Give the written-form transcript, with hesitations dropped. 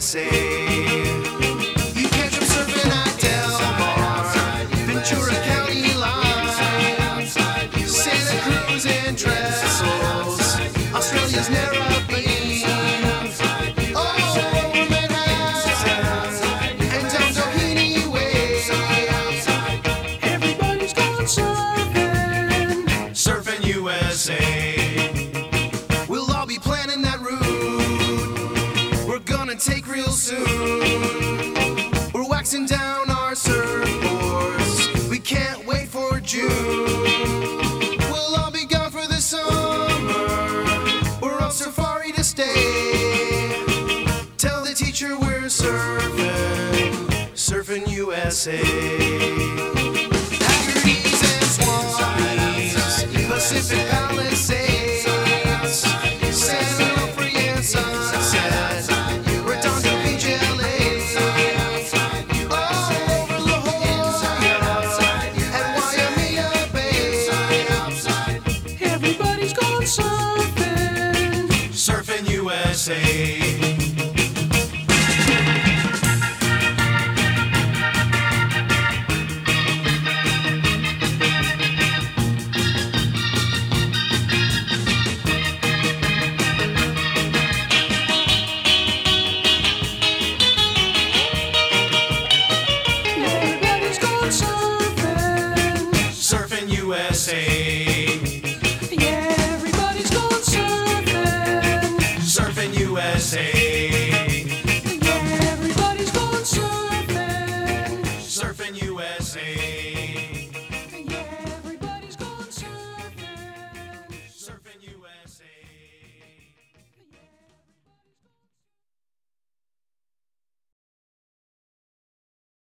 USA. You catch them surfing at Del Mar, Ventura County line, Santa Cruz and Trestles, Australia's Narrabeen, all over Manhattan and down Doheny Way. Everybody's gone surfing, surfing USA. We'll all be planning that route we're gonna take real soon. We're waxing down our surfboards, we can't wait for June. We'll all be gone for the summer, we're on safari to stay. Tell the teacher we're surfing, surfing USA. Haggerty's and Swampy's, Pacific Palisades, San Onofre and Sunset, Redondo Beach, LA, all over La Jolla and Waimea Bay. Everybody's gone surfing, surfing USA. Everybody's gone surfing, surfing USA. Yeah, everybody's gone surfing, surfing USA. Yeah, everybody's gone surfing, surfing USA.